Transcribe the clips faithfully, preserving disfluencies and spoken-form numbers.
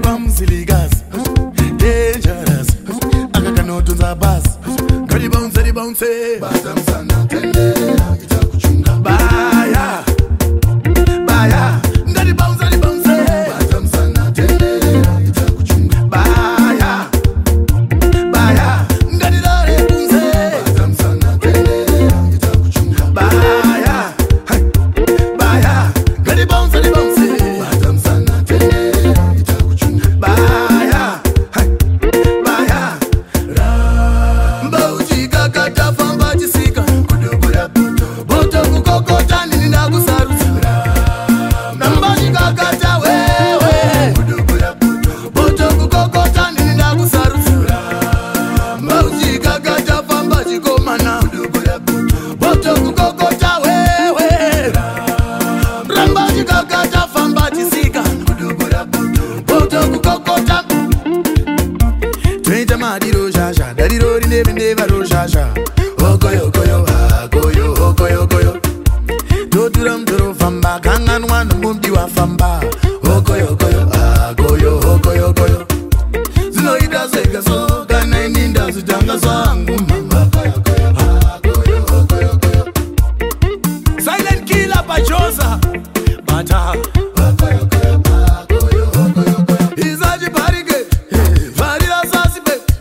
ndekepamzilikazi dangerous akakanotunza basi ngati bounce di bounce batamsana tendera itakuchunga baya baya ngati bounce di bounce batamsana tendera itakuchunga baya baya ngati dare bunze batamsana tendera itakuchunga baya baya ngati bounce di bounce batamsana tendera itakuchunga baya baya mbauchi kakata famba chisika kudubura boto kukokota nini ndakusarutsa nambachi kakata wewe kudubura boto kukokota nini ndakusarutsa mbauchi kakata famba chikomana kudubura boto kukokota wewe rambachi kakata famba chisika kudubura boto kukokota Twenty madiro jaja, dadiro rinebe neba ro jaja. Okoyo koyo ha, koyo okoyo koyo. Toturam toro famba, kangan wan mumti wa famba. Okoyo koyo ha, koyo okoyo koyo. Zino ida sega so, kana ininda zitanga zangu mama. Okoyo koyo ha, koyo okoyo koyo. Silent killer pajosa, bata. Okoyo koyo ha, koyo okoyo koyo. Izaji parike, varira sasi.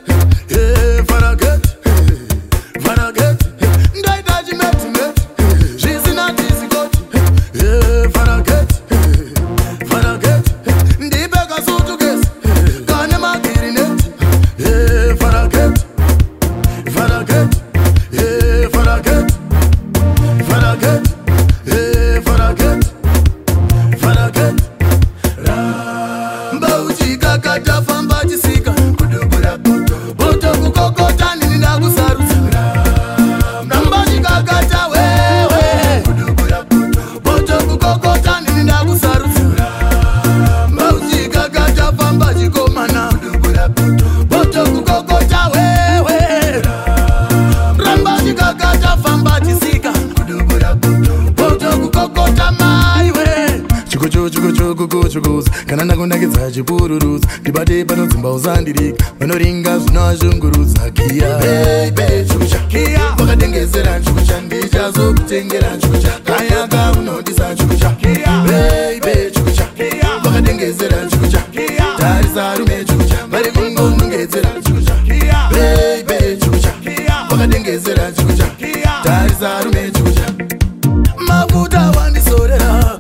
Kana nakunakidza chipururudza ndibate panodzimba uzandirika vanoringa zvinozvungurudza kiya baby chukucha kiya wakadengezera chukucha ndichazokutengera chukucha kayaka unodisa chukucha kiya baby chukucha kiya wakadengezera chukucha kiya tarisa rume chukucha vari kungonongedzera chukucha kiya baby chukucha kiya wakadengezera chukucha kiya tarisa rume chukucha mafuta wandisorera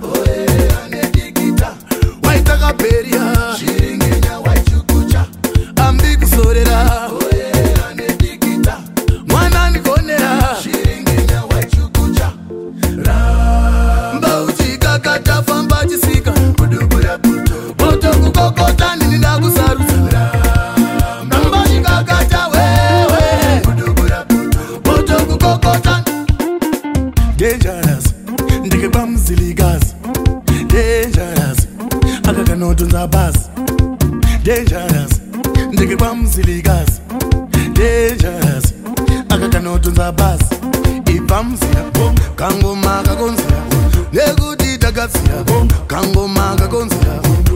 Peria, shiringenya wachukucha, ambi kusorera, oera nedikita, mwana nikonera, shiringenya wachukucha, ramba uchika kata famba chisika, kudubura buto, boto kukokota nini ndakusarutsa, ramba uchika kata wewe, kudubura buto, boto kukokota. Dangerous, ndikepamzilikazi, dangerous. Akakanotunza basi dangerous ndekepamzilikazi dangerous akakanotunza basi ipamzira kangoma kakonzira nekuti takatsira kangoma kakonzira